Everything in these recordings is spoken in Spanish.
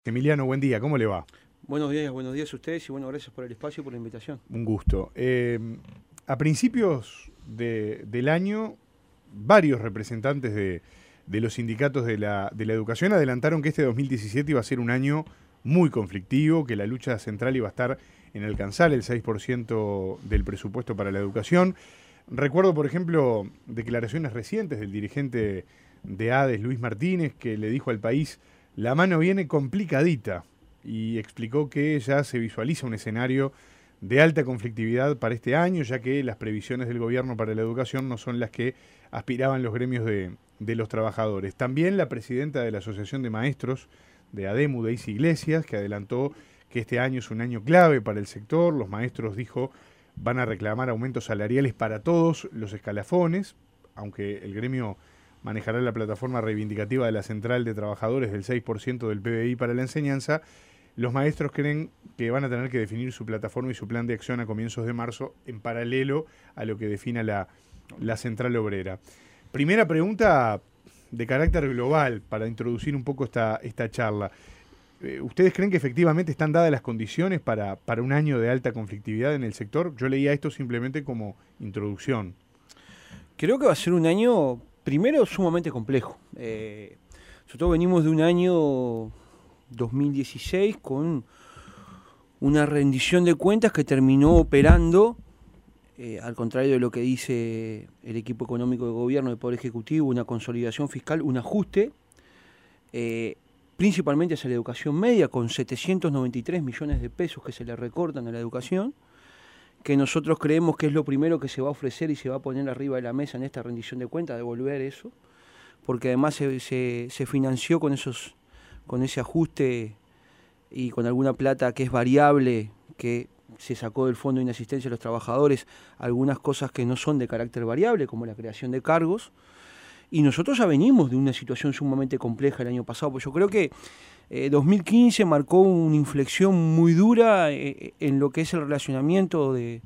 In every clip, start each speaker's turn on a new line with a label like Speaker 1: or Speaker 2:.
Speaker 1: Emiliano, buen día, ¿cómo le va?
Speaker 2: Buenos días a ustedes y bueno, gracias por el espacio y por la invitación.
Speaker 1: Un gusto. A principios del año, varios representantes de los sindicatos de la educación adelantaron que este 2017 iba a ser un año muy conflictivo, que la lucha central iba a estar en alcanzar el 6% del presupuesto para la educación. Recuerdo, por ejemplo, declaraciones recientes del dirigente de ADES, Luis Martínez, que le dijo al país: la mano viene complicadita, y explicó que ya se visualiza un escenario de alta conflictividad para este año, ya que las previsiones del gobierno para la educación no son las que aspiraban los gremios de los trabajadores. También la presidenta de la Asociación de Maestros de ADEMU, Daisy Iglesias, que adelantó que este año es un año clave para el sector. Los maestros, dijo, van a reclamar aumentos salariales para todos los escalafones, aunque el gremio manejará la plataforma reivindicativa de la Central de Trabajadores del 6% del PBI para la enseñanza. Los maestros creen que van a tener que definir su plataforma y su plan de acción a comienzos de marzo, en paralelo a lo que defina la Central Obrera. Primera pregunta de carácter global para introducir un poco esta charla. ¿Ustedes creen que efectivamente están dadas las condiciones para un año de alta conflictividad en el sector? Yo leía esto simplemente como introducción.
Speaker 2: Creo que va a ser un año, primero, sumamente complejo. Sobre todo venimos de un año 2016 con una rendición de cuentas que terminó operando, al contrario de lo que dice el equipo económico de gobierno del Poder Ejecutivo, una consolidación fiscal, un ajuste, principalmente hacia la educación media, con 793 millones de pesos que se le recortan a la educación, que nosotros creemos que es lo primero que se va a ofrecer y se va a poner arriba de la mesa en esta rendición de cuentas, devolver eso, porque además se financió con ese ajuste y con alguna plata que es variable, que se sacó del Fondo de Inasistencia a los Trabajadores, algunas cosas que no son de carácter variable, como la creación de cargos. Y nosotros ya venimos de una situación sumamente compleja el año pasado, pues yo creo que 2015 marcó una inflexión muy dura en lo que es el relacionamiento del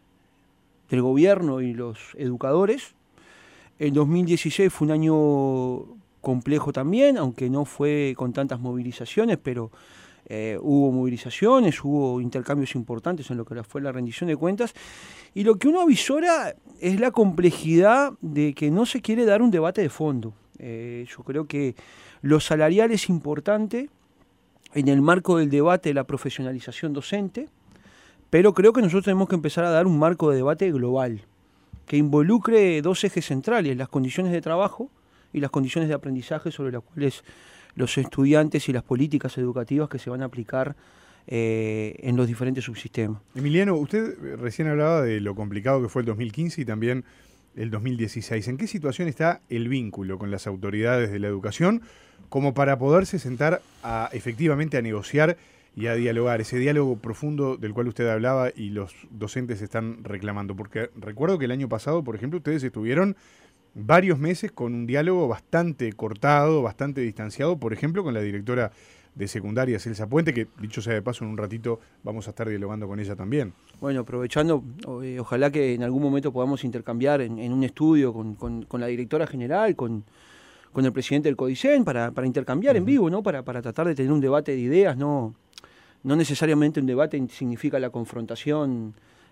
Speaker 2: gobierno y los educadores. El 2016 fue un año complejo también, aunque no fue con tantas movilizaciones, pero hubo movilizaciones, hubo intercambios importantes en lo que fue la rendición de cuentas, y lo que uno avisora es la complejidad de que no se quiere dar un debate de fondo. Yo creo que lo salarial es importante en el marco del debate de la profesionalización docente, pero creo que nosotros tenemos que empezar a dar un marco de debate global, que involucre dos ejes centrales: las condiciones de trabajo y las condiciones de aprendizaje sobre las cuales los estudiantes y las políticas educativas que se van a aplicar en los diferentes subsistemas.
Speaker 1: Emiliano, usted recién hablaba de lo complicado que fue el 2015 y también el 2016. ¿En qué situación está el vínculo con las autoridades de la educación como para poderse sentar efectivamente a negociar y a dialogar, ese diálogo profundo del cual usted hablaba y los docentes están reclamando? Porque recuerdo que el año pasado, por ejemplo, ustedes estuvieron varios meses con un diálogo bastante cortado, bastante distanciado, por ejemplo, con la directora de secundaria, Celsa Puente, que dicho sea de paso, en un ratito vamos a estar dialogando con ella también.
Speaker 2: Bueno, aprovechando, ojalá que en algún momento podamos intercambiar en un estudio con la directora general, con el presidente del CODICEN, para intercambiar en vivo, ¿no? Para tratar de tener un debate de ideas, no necesariamente un debate significa la confrontación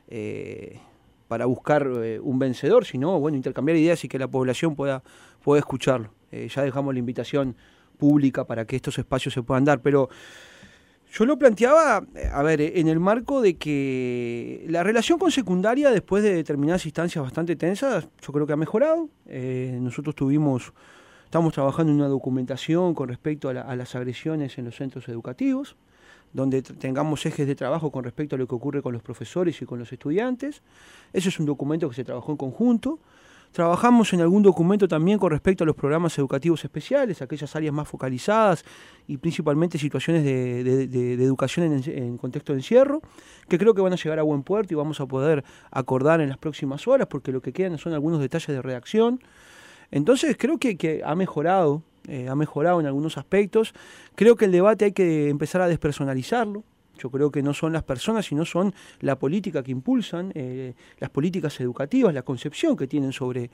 Speaker 2: para buscar un vencedor, sino bueno, intercambiar ideas y que la población pueda escucharlo. Ya dejamos la invitación pública para que estos espacios se puedan dar, pero yo lo planteaba, a ver, en el marco de que la relación con secundaria, después de determinadas instancias bastante tensas, yo creo que ha mejorado. Nosotros estamos trabajando en una documentación con respecto a las agresiones en los centros educativos, donde tengamos ejes de trabajo con respecto a lo que ocurre con los profesores y con los estudiantes. Ese es un documento que se trabajó en conjunto. Trabajamos en algún documento también con respecto a los programas educativos especiales, aquellas áreas más focalizadas y principalmente situaciones de educación en contexto de encierro, que creo que van a llegar a buen puerto y vamos a poder acordar en las próximas horas, porque lo que quedan son algunos detalles de redacción. Entonces creo que ha mejorado en algunos aspectos. Creo que el debate hay que empezar a despersonalizarlo. Yo creo que no son las personas, sino son la política que impulsan, las políticas educativas, la concepción que tienen sobre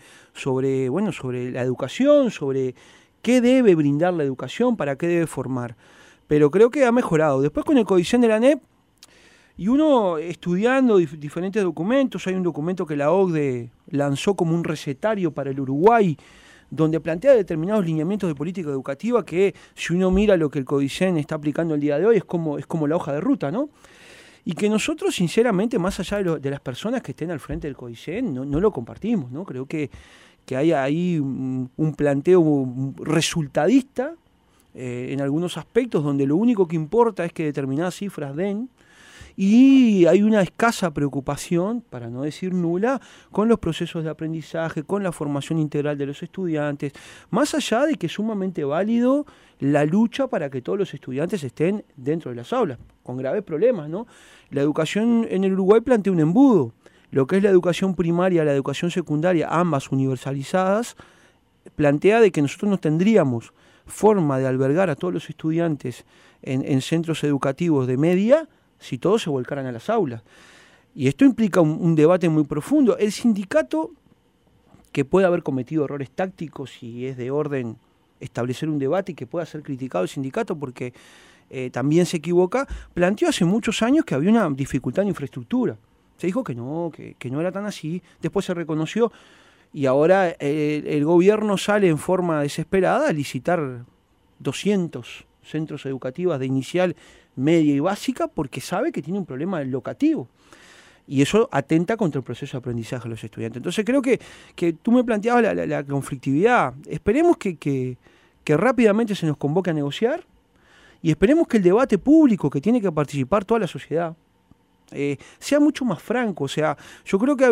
Speaker 2: la educación, sobre qué debe brindar la educación, para qué debe formar. pero creo que ha mejorado. Después con el Codicen de la ANEP, y uno estudiando diferentes documentos, hay un documento que la OCDE lanzó como un recetario para el Uruguay, donde plantea determinados lineamientos de política educativa que, si uno mira lo que el Codicen está aplicando el día de hoy, es como la hoja de ruta, ¿no? Y que nosotros, sinceramente, más allá de las personas que estén al frente del Codicen, no lo compartimos, ¿no? Creo que hay ahí un planteo resultadista en algunos aspectos, donde lo único que importa es que determinadas cifras den, y hay una escasa preocupación, para no decir nula, con los procesos de aprendizaje, con la formación integral de los estudiantes, más allá de que es sumamente válido la lucha para que todos los estudiantes estén dentro de las aulas, con graves problemas, ¿no? La educación en el Uruguay plantea un embudo. Lo que es la educación primaria, la educación secundaria, ambas universalizadas, plantea de que nosotros no tendríamos forma de albergar a todos los estudiantes en centros educativos de media si todos se volcaran a las aulas. Y esto implica un debate muy profundo. El sindicato, que puede haber cometido errores tácticos y es de orden establecer un debate y que pueda ser criticado el sindicato porque también se equivoca, planteó hace muchos años que había una dificultad en infraestructura. Se dijo que no era tan así, después se reconoció y ahora el gobierno sale en forma desesperada a licitar 200 centros educativos de inicial, media y básica porque sabe que tiene un problema locativo. Y eso atenta contra el proceso de aprendizaje de los estudiantes. Entonces creo que tú me planteabas la conflictividad. Esperemos que rápidamente se nos convoque a negociar y esperemos que el debate público que tiene que participar toda la sociedad sea mucho más franco. O sea, yo creo que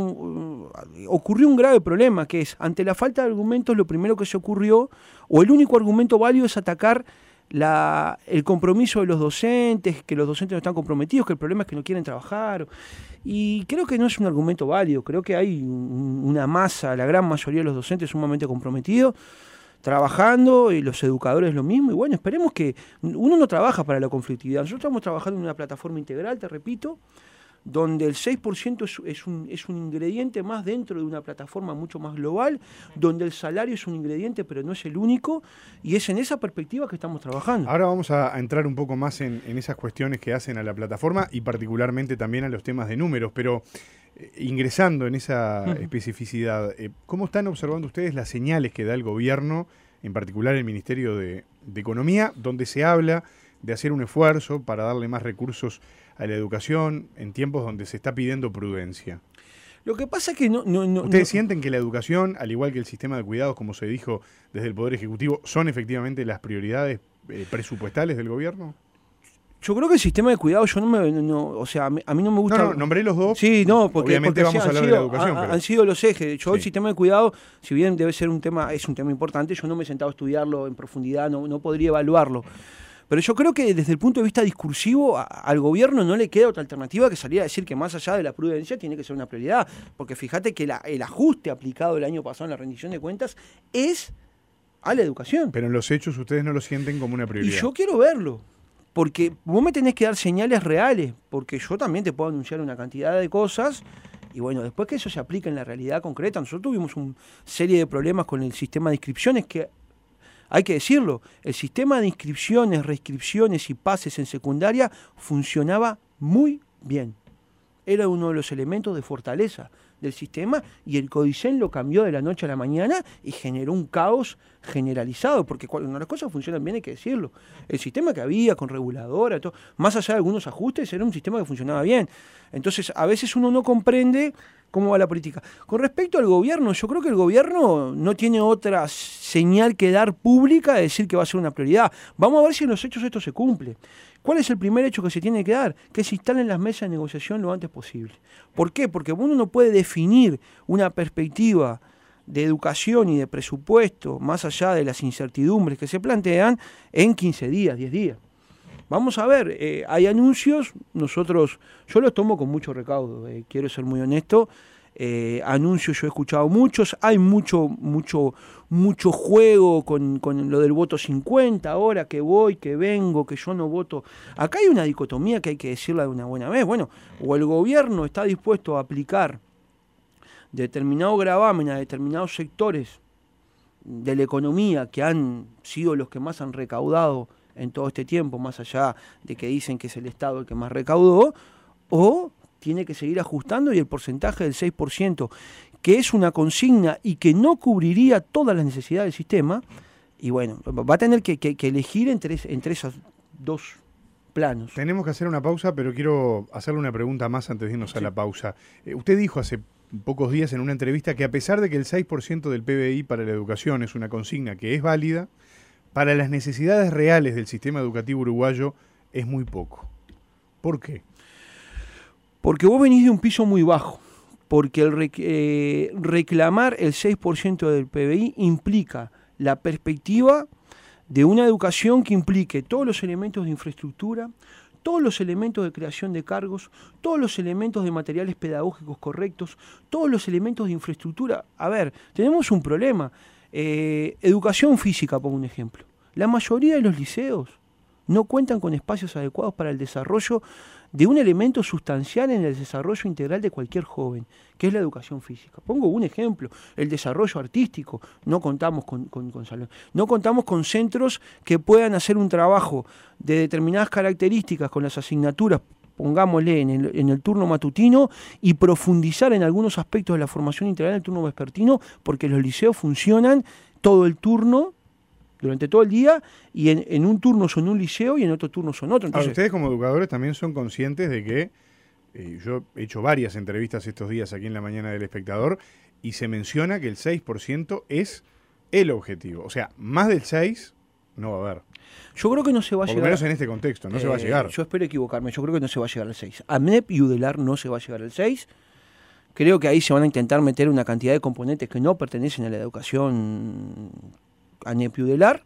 Speaker 2: ocurrió un grave problema, que es, ante la falta de argumentos, lo primero que se ocurrió, o el único argumento válido es atacar el compromiso de los docentes, que los docentes no están comprometidos, que el problema es que no quieren trabajar. Y creo que no es un argumento válido. Creo que hay una masa, la gran mayoría de los docentes sumamente comprometidos, trabajando, y los educadores lo mismo. Y bueno, esperemos que uno no trabaja para la conflictividad. Nosotros estamos trabajando en una plataforma integral, te repito, donde el 6% es un ingrediente más dentro de una plataforma mucho más global, donde el salario es un ingrediente, pero no es el único, y es en esa perspectiva que estamos trabajando.
Speaker 1: Ahora vamos a entrar un poco más en esas cuestiones que hacen a la plataforma y particularmente también a los temas de números, pero ingresando en esa especificidad, ¿cómo están observando ustedes las señales que da el gobierno, en particular el Ministerio de Economía, donde se habla de hacer un esfuerzo para darle más recursos a la educación en tiempos donde se está pidiendo prudencia?
Speaker 2: Lo que pasa es que
Speaker 1: ¿Ustedes sienten que la educación, al igual que el sistema de cuidados, como se dijo desde el Poder Ejecutivo, son efectivamente las prioridades presupuestales del gobierno?
Speaker 2: Yo creo que el sistema de cuidado, o sea, a mí no me gusta...
Speaker 1: No, nombré los dos.
Speaker 2: Sí, no, porque
Speaker 1: obviamente vamos a hablar de la educación.
Speaker 2: Han sido los ejes. Yo
Speaker 1: sí.
Speaker 2: El sistema de cuidado, si bien debe ser es un tema importante, yo no me he sentado a estudiarlo en profundidad, no podría evaluarlo. Pero yo creo que desde el punto de vista discursivo al gobierno no le queda otra alternativa que salir a decir que más allá de la prudencia tiene que ser una prioridad. Porque fíjate que el ajuste aplicado el año pasado en la rendición de cuentas es a la educación.
Speaker 1: Pero en los hechos ustedes no lo sienten como una prioridad.
Speaker 2: Y yo quiero verlo. Porque vos me tenés que dar señales reales, porque yo también te puedo anunciar una cantidad de cosas, y bueno, después que eso se aplique en la realidad concreta, nosotros tuvimos una serie de problemas con el sistema de inscripciones que, hay que decirlo, el sistema de inscripciones, reinscripciones y pases en secundaria funcionaba muy bien. Era uno de los elementos de fortaleza del sistema y el Codicen lo cambió de la noche a la mañana y generó un caos generalizado, porque cuando las cosas funcionan bien hay que decirlo. El sistema que había con reguladora, todo, más allá de algunos ajustes, era un sistema que funcionaba bien. Entonces, a veces uno no comprende cómo va la política. Con respecto al gobierno, yo creo que el gobierno no tiene otra señal que dar pública de decir que va a ser una prioridad. Vamos a ver si en los hechos esto se cumple. ¿Cuál es el primer hecho que se tiene que dar? Que se instalen las mesas de negociación lo antes posible. ¿Por qué? Porque uno no puede definir una perspectiva de educación y de presupuesto, más allá de las incertidumbres que se plantean, en 15 días, 10 días. Vamos a ver, hay anuncios, yo los tomo con mucho recaudo, quiero ser muy honesto. Anuncios yo he escuchado muchos, hay mucho juego con lo del voto 50, ahora que voy, que vengo, que yo no voto. Acá hay una dicotomía que hay que decirla de una buena vez. Bueno, o el gobierno está dispuesto a aplicar determinado gravamen a determinados sectores de la economía que han sido los que más han recaudado en todo este tiempo, más allá de que dicen que es el Estado el que más recaudó, o tiene que seguir ajustando y el porcentaje del 6%, que es una consigna y que no cubriría todas las necesidades del sistema, y bueno, va a tener que elegir entre esos dos planos.
Speaker 1: Tenemos que hacer una pausa, pero quiero hacerle una pregunta más antes de irnos a la pausa. Usted dijo hace pocos días en una entrevista que a pesar de que el 6% del PBI para la educación es una consigna que es válida, para las necesidades reales del sistema educativo uruguayo es muy poco. ¿Por qué?
Speaker 2: Porque vos venís de un piso muy bajo, porque reclamar el 6% del PBI implica la perspectiva de una educación que implique todos los elementos de infraestructura, todos los elementos de creación de cargos, todos los elementos de materiales pedagógicos correctos, todos los elementos de infraestructura. A ver, tenemos un problema. Educación física, pongo un ejemplo. La mayoría de los liceos no cuentan con espacios adecuados para el desarrollo de un elemento sustancial en el desarrollo integral de cualquier joven, que es la educación física. Pongo un ejemplo, el desarrollo artístico. No contamos con salón, no contamos con centros que puedan hacer un trabajo de determinadas características con las asignaturas, pongámosle en el turno matutino, y profundizar en algunos aspectos de la formación integral en el turno vespertino, porque los liceos funcionan todo el turno, durante todo el día, y en un turno son un liceo y en otro turno son otro. Entonces,
Speaker 1: ustedes como educadores también son conscientes de que, yo he hecho varias entrevistas estos días aquí en La Mañana del Espectador, y se menciona que el 6% es el objetivo. O sea, más del 6% no va a haber.
Speaker 2: Yo creo que no se va a llegar.
Speaker 1: Por lo menos en este contexto, no se va a llegar.
Speaker 2: Yo espero equivocarme, yo creo que no se va a llegar al 6. AMNEP y UDELAR no se va a llegar al 6. Creo que ahí se van a intentar meter una cantidad de componentes que no pertenecen a la educación AMNEP y UDELAR.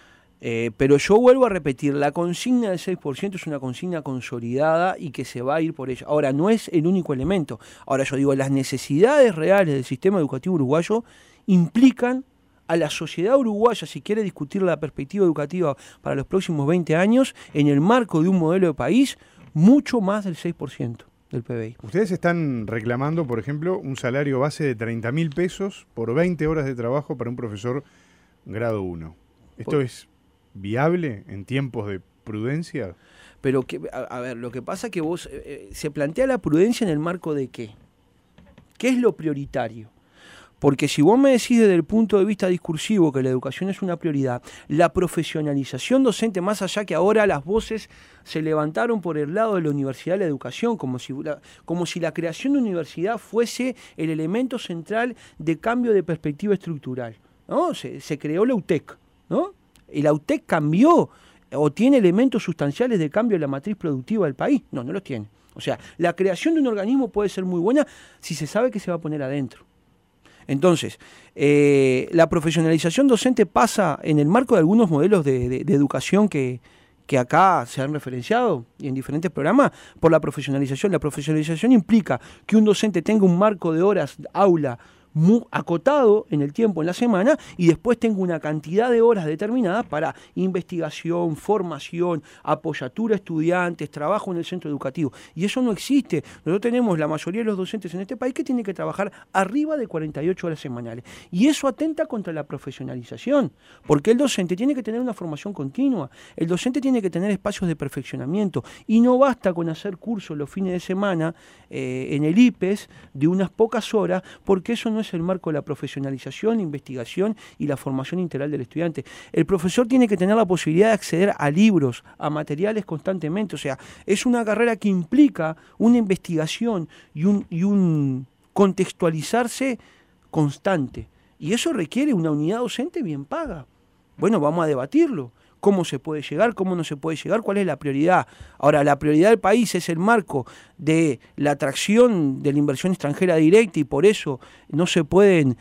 Speaker 2: Pero yo vuelvo a repetir, la consigna del 6% es una consigna consolidada y que se va a ir por ella. Ahora, no es el único elemento. Ahora, yo digo, las necesidades reales del sistema educativo uruguayo implican a la sociedad uruguaya, si quiere discutir la perspectiva educativa para los próximos 20 años, en el marco de un modelo de país, mucho más del 6% del PBI.
Speaker 1: Ustedes están reclamando, por ejemplo, un salario base de 30.000 pesos por 20 horas de trabajo para un profesor grado 1. ¿Esto es viable en tiempos de prudencia?
Speaker 2: Pero, a ver, lo que pasa es que vos, se plantea la prudencia en el marco de ¿qué? ¿Qué es lo prioritario? Porque si vos me decís desde el punto de vista discursivo que la educación es una prioridad, la profesionalización docente, más allá que ahora las voces se levantaron por el lado de la universidad de la educación, como si la creación de universidad fuese el elemento central de cambio de perspectiva estructural, ¿no? Se creó la UTEC, ¿no? Y la UTEC cambió o tiene elementos sustanciales de cambio en la matriz productiva del país. No los tiene. O sea, la creación de un organismo puede ser muy buena si se sabe que se va a poner adentro. Entonces, la profesionalización docente pasa en el marco de algunos modelos de educación que acá se han referenciado y en diferentes programas por la profesionalización. La profesionalización implica que un docente tenga un marco de horas aula muy acotado en el tiempo, en la semana, y después tengo una cantidad de horas determinadas para investigación, formación, apoyatura a estudiantes, trabajo en el centro educativo. Y eso no existe. Nosotros tenemos la mayoría de los docentes en este país que tienen que trabajar arriba de 48 horas semanales. Y eso atenta contra la profesionalización, porque el docente tiene que tener una formación continua, el docente tiene que tener espacios de perfeccionamiento, y no basta con hacer cursos los fines de semana en el IPES de unas pocas horas, porque eso no es el marco de la profesionalización, investigación y la formación integral del estudiante. El profesor tiene que tener la posibilidad de acceder a libros, a materiales constantemente. O sea, es una carrera que implica una investigación y un contextualizarse constante. Y eso requiere una unidad docente bien paga. Bueno, vamos a debatirlo. ¿Cómo se puede llegar? ¿Cómo no se puede llegar? ¿Cuál es la prioridad? Ahora, la prioridad del país es el marco de la atracción de la inversión extranjera directa y por eso no se pueden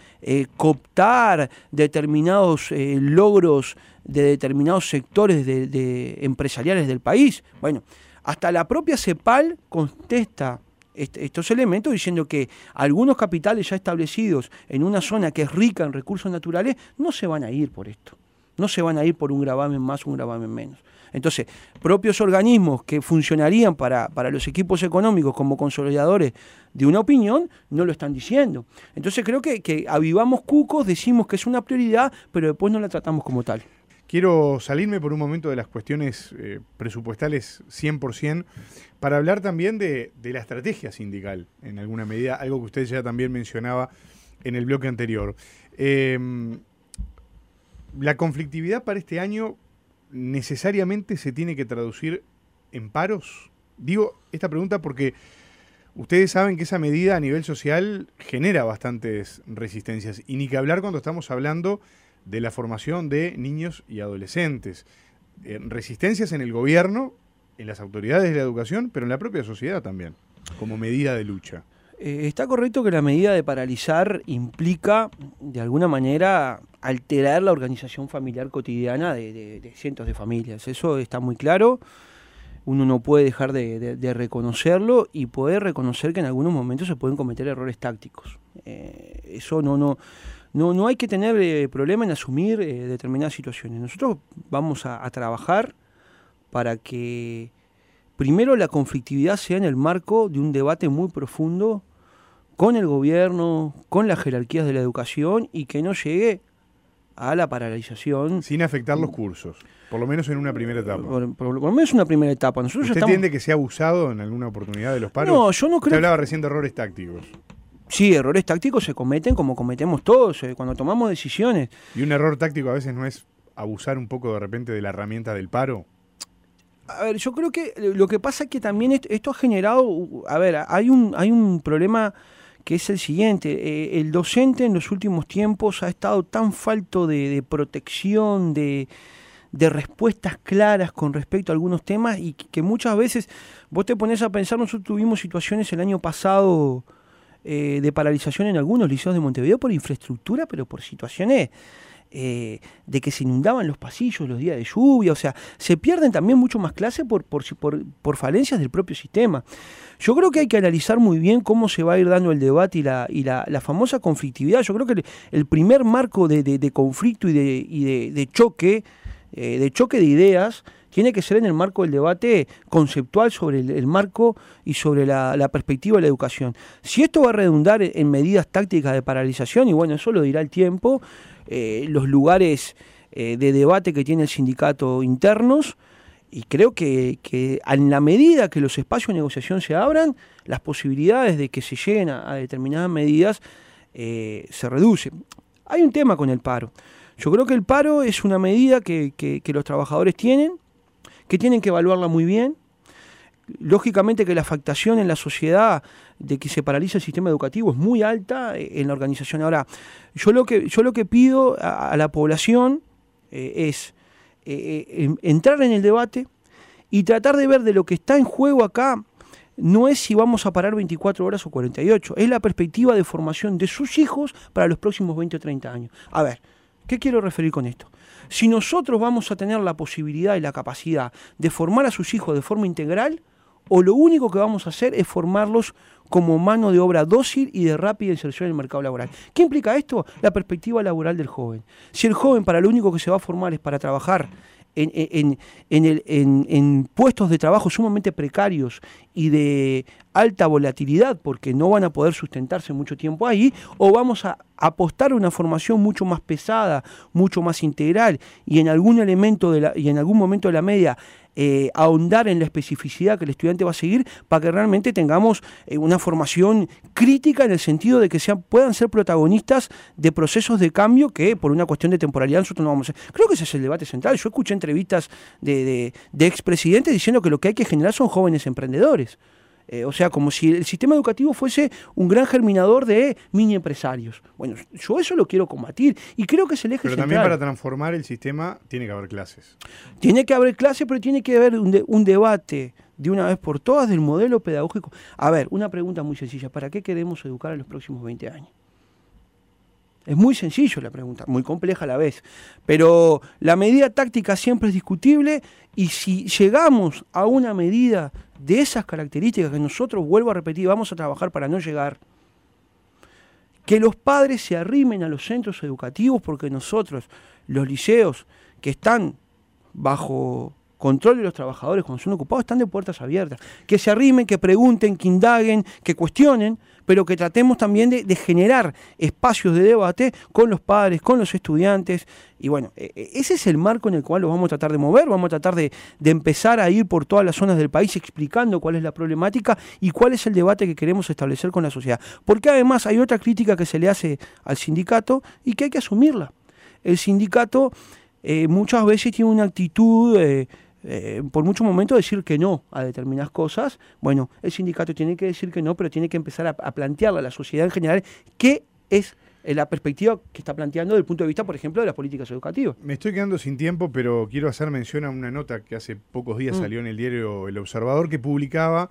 Speaker 2: cooptar determinados logros de determinados sectores empresariales del país. Bueno, hasta la propia CEPAL contesta estos elementos diciendo que algunos capitales ya establecidos en una zona que es rica en recursos naturales no se van a ir por esto. No se van a ir por un gravamen más o un gravamen menos. Entonces, propios organismos que funcionarían para los equipos económicos como consolidadores de una opinión, no lo están diciendo. Entonces creo que avivamos cucos, decimos que es una prioridad, pero después no la tratamos como tal.
Speaker 1: quiero salirme por un momento de las cuestiones presupuestales 100% para hablar también de la estrategia sindical, en alguna medida, algo que usted ya también mencionaba en el bloque anterior. La conflictividad para este año necesariamente se tiene que traducir en paros. Digo esta pregunta porque ustedes saben que esa medida a nivel social genera bastantes resistencias, y ni que hablar cuando estamos hablando de la formación de niños y adolescentes. Resistencias en el gobierno, en las autoridades de la educación, pero en la propia sociedad también, como medida de lucha.
Speaker 2: Está correcto que la medida de paralizar implica, de alguna manera, alterar la organización familiar cotidiana de cientos de familias. Eso está muy claro. Uno no puede dejar de reconocerlo y poder reconocer que en algunos momentos se pueden cometer errores tácticos. Eso no hay que tener problema en asumir determinadas situaciones. Nosotros vamos a trabajar para que primero la conflictividad sea en el marco de un debate muy profundo con el gobierno, con las jerarquías de la educación, y que no llegue a la paralización.
Speaker 1: Sin afectar los cursos, por lo menos en una primera etapa.
Speaker 2: Por lo menos una primera etapa. Nosotros
Speaker 1: ¿Usted entiende que se ha abusado en alguna oportunidad de los paros?
Speaker 2: No, yo no creo.
Speaker 1: Usted hablaba recién de errores tácticos.
Speaker 2: Sí, errores tácticos se cometen como cometemos todos, cuando tomamos decisiones.
Speaker 1: ¿Y un error táctico a veces no es abusar un poco de repente de la herramienta del paro?
Speaker 2: A ver, yo creo que lo que pasa es que también esto ha generado, a ver, hay un problema que es el siguiente. El docente en los últimos tiempos ha estado tan falto de protección, de respuestas claras con respecto a algunos temas, y que muchas veces vos te pones a pensar. Nosotros tuvimos situaciones el año pasado de paralización en algunos liceos de Montevideo por infraestructura, pero por situaciones de que se inundaban los pasillos los días de lluvia. O sea, se pierden también mucho más clases por falencias del propio sistema. Yo creo que hay que analizar muy bien cómo se va a ir dando el debate y la famosa conflictividad. Yo creo que el primer marco de conflicto y de choque de ideas tiene que ser en el marco del debate conceptual sobre el marco y sobre la perspectiva de la educación. Si esto va a redundar en medidas tácticas de paralización, y bueno, eso lo dirá el tiempo, los lugares de debate que tiene el sindicato internos, y creo que en la medida que los espacios de negociación se abran, las posibilidades de que se lleguen a determinadas medidas se reducen. Hay un tema con el paro. Yo creo que el paro es una medida que los trabajadores tienen, que tienen que evaluarla muy bien. Lógicamente que la afectación en la sociedad de que se paralice el sistema educativo es muy alta en la organización. Ahora, yo lo que pido a la población es entrar en el debate y tratar de ver de lo que está en juego acá. No es si vamos a parar 24 horas o 48, es la perspectiva de formación de sus hijos para los próximos 20 o 30 años. A ver, ¿qué quiero referir con esto? Si nosotros vamos a tener la posibilidad y la capacidad de formar a sus hijos de forma integral, o lo único que vamos a hacer es formarlos como mano de obra dócil y de rápida inserción en el mercado laboral. ¿Qué implica esto? La perspectiva laboral del joven. Si el joven para lo único que se va a formar es para trabajar en puestos de trabajo sumamente precarios y de alta volatilidad, porque no van a poder sustentarse mucho tiempo ahí, o vamos a apostar a una formación mucho más pesada, mucho más integral, y en algún elemento y en algún momento de la media ahondar en la especificidad que el estudiante va a seguir, para que realmente tengamos una formación crítica en el sentido de que puedan ser protagonistas de procesos de cambio que por una cuestión de temporalidad nosotros no vamos a hacer. Creo que ese es el debate central. Yo escuché entrevistas de expresidentes diciendo que lo que hay que generar son jóvenes emprendedores. O sea, como si el sistema educativo fuese un gran germinador de mini empresarios. Bueno, yo eso lo quiero combatir y creo que es el eje central.
Speaker 1: Pero también para transformar el sistema tiene que haber clases.
Speaker 2: Tiene que haber clases, pero tiene que haber un debate de una vez por todas del modelo pedagógico. A ver, una pregunta muy sencilla. ¿Para qué queremos educar en los próximos 20 años? Es muy sencillo la pregunta, muy compleja a la vez. Pero la medida táctica siempre es discutible, y si llegamos a una medida de esas características que nosotros, vuelvo a repetir, vamos a trabajar para no llegar, que los padres se arrimen a los centros educativos, porque nosotros, los liceos que están bajo control de los trabajadores cuando son ocupados están de puertas abiertas. Que se arrimen, que pregunten, que indaguen, que cuestionen, pero que tratemos también de generar espacios de debate con los padres, con los estudiantes. Y bueno, ese es el marco en el cual los vamos a tratar de mover, vamos a tratar de empezar a ir por todas las zonas del país explicando cuál es la problemática y cuál es el debate que queremos establecer con la sociedad. Porque además hay otra crítica que se le hace al sindicato y que hay que asumirla. El sindicato muchas veces tiene una actitud... por muchos momentos decir que no a determinadas cosas. Bueno, el sindicato tiene que decir que no, pero tiene que empezar a plantearle a la sociedad en general qué es la perspectiva que está planteando desde el punto de vista, por ejemplo, de las políticas educativas.
Speaker 1: Me estoy quedando sin tiempo, pero quiero hacer mención a una nota que hace pocos días salió en el diario El Observador, que publicaba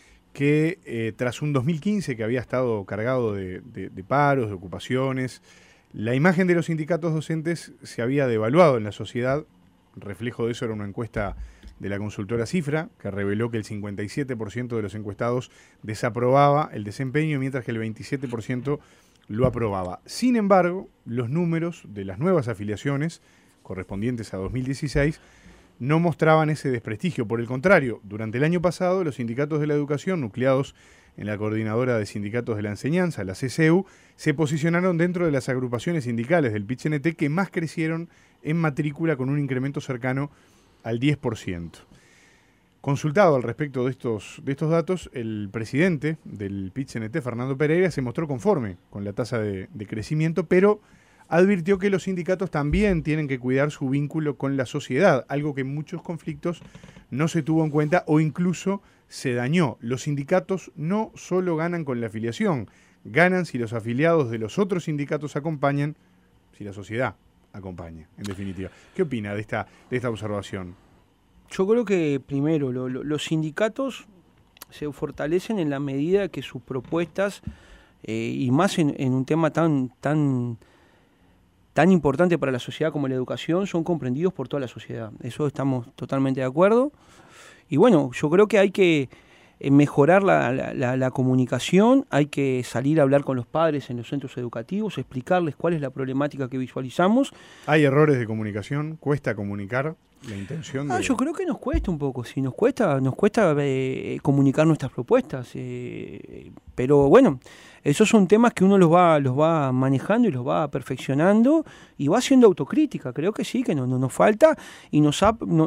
Speaker 1: que tras un 2015 que había estado cargado de paros, de ocupaciones, la imagen de los sindicatos docentes se había devaluado en la sociedad. Reflejo de eso era una encuesta de la consultora Cifra, que reveló que el 57% de los encuestados desaprobaba el desempeño, mientras que el 27% lo aprobaba. Sin embargo, los números de las nuevas afiliaciones, correspondientes a 2016, no mostraban ese desprestigio. Por el contrario, durante el año pasado, los sindicatos de la educación, nucleados en la Coordinadora de Sindicatos de la Enseñanza, la CCU, se posicionaron dentro de las agrupaciones sindicales del PIT-CNT que más crecieron en matrícula, con un incremento cercano al 10%. Consultado al respecto de estos datos, el presidente del PIT-CNT, Fernando Pereira, se mostró conforme con la tasa de crecimiento, pero advirtió que los sindicatos también tienen que cuidar su vínculo con la sociedad, algo que en muchos conflictos no se tuvo en cuenta o incluso se dañó. Los sindicatos no solo ganan con la afiliación, ganan si los afiliados de los otros sindicatos acompañan, si la sociedad acompaña, en definitiva. ¿Qué opina de esta observación?
Speaker 2: Yo creo que, primero, los sindicatos se fortalecen en la medida que sus propuestas, y más en un tema tan importante para la sociedad como la educación, son comprendidos por toda la sociedad. Eso estamos totalmente de acuerdo. Y bueno, yo creo que hay que mejorar la comunicación, hay que salir a hablar con los padres en los centros educativos, explicarles cuál es la problemática que visualizamos.
Speaker 1: ¿Hay errores de comunicación? ¿Cuesta comunicar la intención de...?
Speaker 2: Yo creo que nos cuesta un poco, sí, nos cuesta comunicar nuestras propuestas, pero bueno, esos son temas que uno los va manejando y los va perfeccionando y va haciendo autocrítica. Creo que sí, que nos falta y nos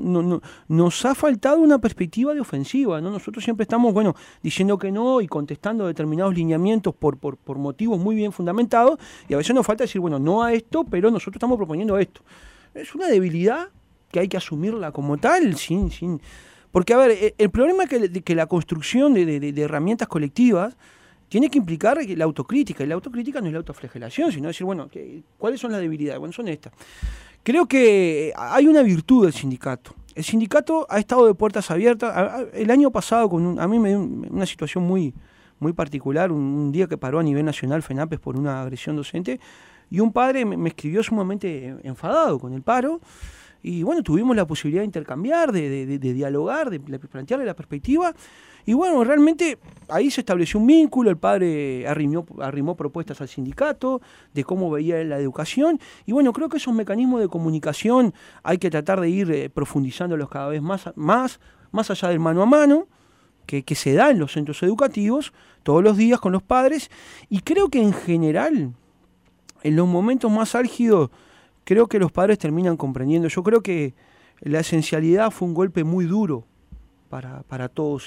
Speaker 2: ha faltado una perspectiva de ofensiva, ¿no? Nosotros siempre estamos, diciendo que no y contestando determinados lineamientos por motivos muy bien fundamentados, y a veces nos falta decir, no a esto, pero nosotros estamos proponiendo esto. Es una debilidad que hay que asumirla como tal, porque, a ver, el problema es que la construcción de herramientas colectivas tiene que implicar la autocrítica, y la autocrítica no es la autoflagelación, sino decir, ¿cuáles son las debilidades? Son estas. Creo que hay una virtud del sindicato. El sindicato ha estado de puertas abiertas. El año pasado, a mí me dio una situación muy, muy particular, un día que paró a nivel nacional FENAPES por una agresión docente, y un padre me escribió sumamente enfadado con el paro. Y tuvimos la posibilidad de intercambiar, de dialogar, de plantearle la perspectiva. Y realmente ahí se estableció un vínculo, el padre arrimó propuestas al sindicato de cómo veía él la educación. Y creo que esos mecanismos de comunicación hay que tratar de ir profundizándolos cada vez más allá del mano a mano, que se da en los centros educativos todos los días con los padres. Y creo que en general, en los momentos más álgidos, creo que los padres terminan comprendiendo. Yo creo que la esencialidad fue un golpe muy duro para todos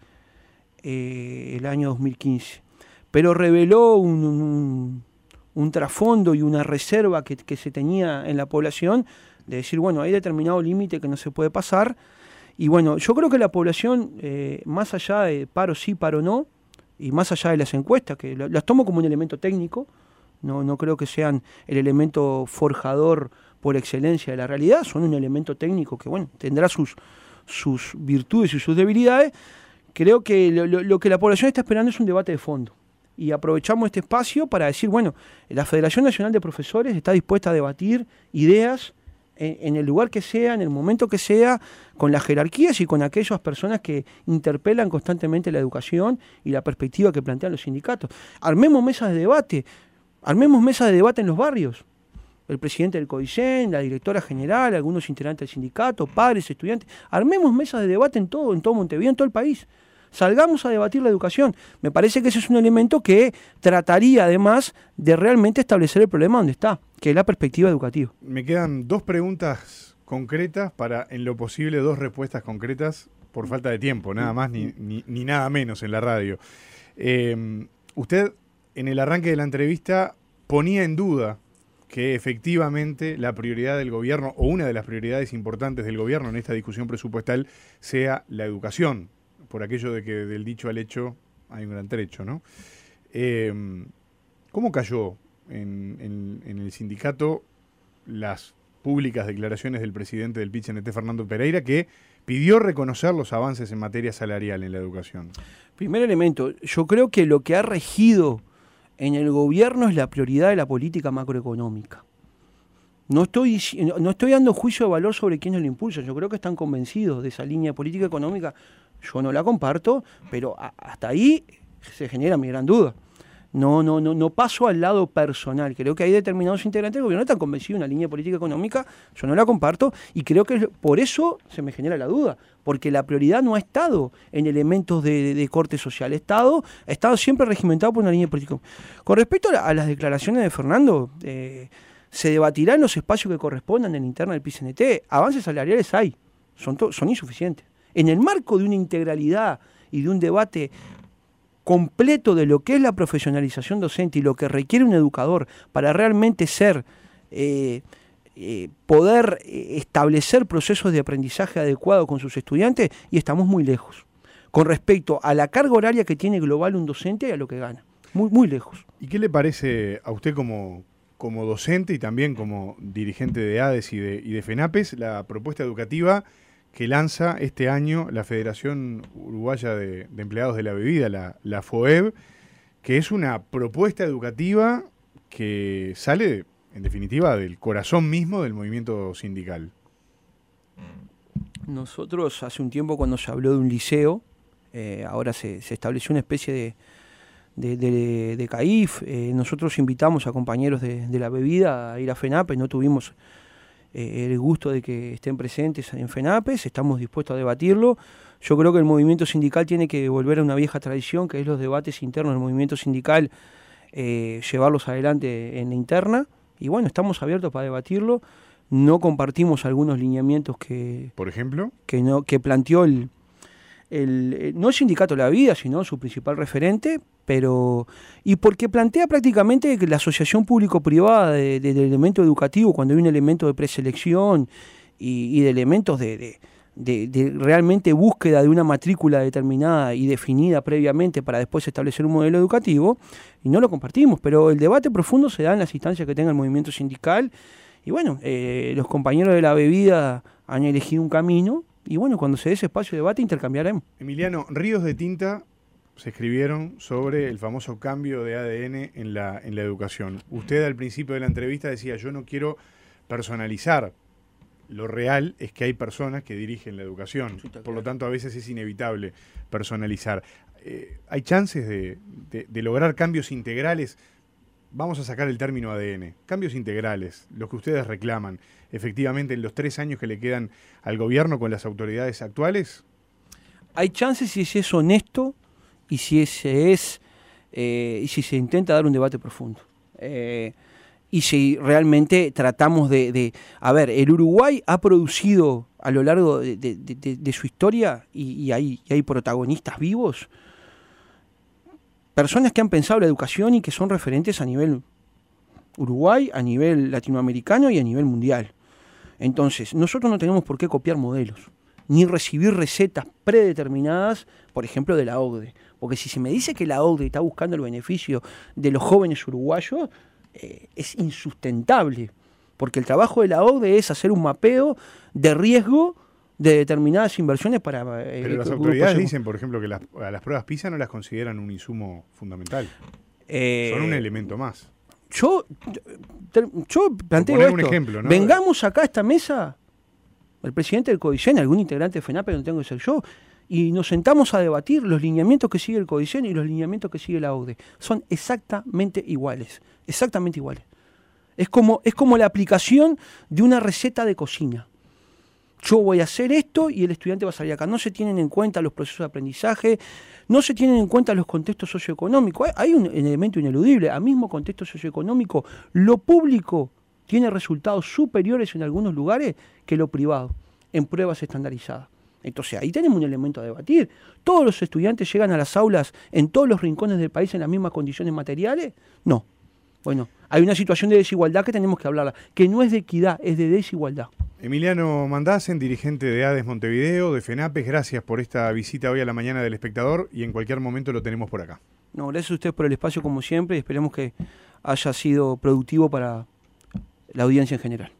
Speaker 2: el año 2015. Pero reveló un trasfondo y una reserva que se tenía en la población de decir, hay determinado límite que no se puede pasar. Y yo creo que la población, más allá de paro sí, paro no, y más allá de las encuestas, que las tomo como un elemento técnico, no creo que sean el elemento forjador por excelencia de la realidad, son un elemento técnico que tendrá sus virtudes y sus debilidades. Creo que lo que la población está esperando es un debate de fondo. Y aprovechamos este espacio para decir, la Federación Nacional de Profesores está dispuesta a debatir ideas en el lugar que sea, en el momento que sea, con las jerarquías y con aquellas personas que interpelan constantemente la educación y la perspectiva que plantean los sindicatos. Armemos mesas de debate en los barrios. el presidente del CODICEN, la directora general, algunos integrantes del sindicato, padres, estudiantes. Armemos mesas de debate en todo Montevideo, en todo el país. Salgamos a debatir la educación. Me parece que ese es un elemento que trataría además de realmente establecer el problema donde está, que es la perspectiva educativa.
Speaker 1: Me quedan 2 preguntas concretas para, en lo posible, 2 respuestas concretas por falta de tiempo, nada más ni nada menos en la radio. Usted, en el arranque de la entrevista, ponía en duda que efectivamente la prioridad del gobierno, o una de las prioridades importantes del gobierno en esta discusión presupuestal, sea la educación, por aquello de que del dicho al hecho hay un gran trecho, ¿no? ¿Cómo cayó en el sindicato las públicas declaraciones del presidente del PIT-CNT, Fernando Pereira, que pidió reconocer los avances en materia salarial en la educación?
Speaker 2: Primer elemento, yo creo que lo que ha regido en el gobierno es la prioridad de la política macroeconómica. No estoy dando juicio de valor sobre quiénes lo impulsan, yo creo que están convencidos de esa línea de política económica. Yo no la comparto, pero hasta ahí se genera mi gran duda. No paso al lado personal. Creo que hay determinados integrantes del gobierno que están convencidos de una línea de política económica. Yo no la comparto y creo que por eso se me genera la duda. Porque la prioridad no ha estado en elementos de corte social. Ha estado siempre regimentado por una línea política. Con respecto a las declaraciones de Fernando, se debatirá en los espacios que correspondan en la interna del PIT-CNT. Avances salariales hay, son insuficientes. En el marco de una integralidad y de un debate completo de lo que es la profesionalización docente y lo que requiere un educador para realmente poder establecer procesos de aprendizaje adecuados con sus estudiantes, y estamos muy lejos con respecto a la carga horaria que tiene global un docente y a lo que gana, muy lejos.
Speaker 1: ¿Y qué le parece a usted como docente y también como dirigente de ADES y de FENAPES la propuesta educativa que lanza este año la Federación Uruguaya de Empleados de la Bebida, la FOEB, que es una propuesta educativa que sale, en definitiva, del corazón mismo del movimiento sindical?
Speaker 2: Nosotros, hace un tiempo, cuando se habló de un liceo, ahora se estableció una especie de CAIF. Nosotros invitamos a compañeros de la bebida a ir a FENAPES, no tuvimos el gusto de que estén presentes en FENAPES, estamos dispuestos a debatirlo. Yo creo que el movimiento sindical tiene que volver a una vieja tradición, que es los debates internos del movimiento sindical, llevarlos adelante en la interna, y bueno, estamos abiertos para debatirlo. No compartimos algunos lineamientos que...
Speaker 1: ¿Por ejemplo?
Speaker 2: Que planteó no el sindicato de la vida, sino su principal referente, y porque plantea prácticamente que la asociación público-privada del elemento educativo, cuando hay un elemento de preselección y de elementos de realmente búsqueda de una matrícula determinada y definida previamente para después establecer un modelo educativo, y no lo compartimos, pero el debate profundo se da en las instancias que tenga el movimiento sindical, y bueno, los compañeros de la bebida han elegido un camino, y bueno, cuando se dé ese espacio de debate intercambiaremos.
Speaker 1: Emiliano, ríos de tinta se escribieron sobre el famoso cambio de ADN en la educación. Usted al principio de la entrevista decía, yo no quiero personalizar. Lo real es que hay personas que dirigen la educación. Sí, por lo tanto, a veces es inevitable personalizar. ¿Hay chances de lograr cambios integrales? Vamos a sacar el término ADN. Cambios integrales, los que ustedes reclaman, efectivamente en los 3 años que le quedan al gobierno con las autoridades actuales.
Speaker 2: Hay chances si es honesto y si se intenta dar un debate profundo. Y si realmente tratamos a ver, el Uruguay ha producido a lo largo de su historia, y hay protagonistas vivos, personas que han pensado la educación y que son referentes a nivel Uruguay, a nivel latinoamericano y a nivel mundial. Entonces, nosotros no tenemos por qué copiar modelos, ni recibir recetas predeterminadas, por ejemplo, de la OCDE. Porque si se me dice que la OCDE está buscando el beneficio de los jóvenes uruguayos, es insustentable. Porque el trabajo de la OCDE es hacer un mapeo de riesgo de determinadas inversiones para...
Speaker 1: Pero las autoridades dicen, por ejemplo, que a las pruebas PISA no las consideran un insumo fundamental. Son un elemento más.
Speaker 2: Yo planteo esto. Un ejemplo, ¿no? Vengamos acá a esta mesa, el presidente del CODICEN, algún integrante de FENAPES, no tengo que ser yo, y nos sentamos a debatir los lineamientos que sigue el CODICEN y los lineamientos que sigue la OCDE. Son exactamente iguales. Exactamente iguales. Es como la aplicación de una receta de cocina. Yo voy a hacer esto y el estudiante va a salir acá. No se tienen en cuenta los procesos de aprendizaje, no se tienen en cuenta los contextos socioeconómicos. Hay un elemento ineludible. Al mismo contexto socioeconómico, lo público tiene resultados superiores en algunos lugares que lo privado, en pruebas estandarizadas. Entonces ahí tenemos un elemento a debatir. ¿Todos los estudiantes llegan a las aulas en todos los rincones del país en las mismas condiciones materiales? No. Bueno, hay una situación de desigualdad que tenemos que hablarla, que no es de equidad, es de desigualdad.
Speaker 1: Emiliano Mandasen, dirigente de ADES Montevideo, de FENAPES, gracias por esta visita hoy a la mañana del Espectador y en cualquier momento lo tenemos por acá.
Speaker 2: No, gracias a ustedes por el espacio como siempre y esperemos que haya sido productivo para la audiencia en general.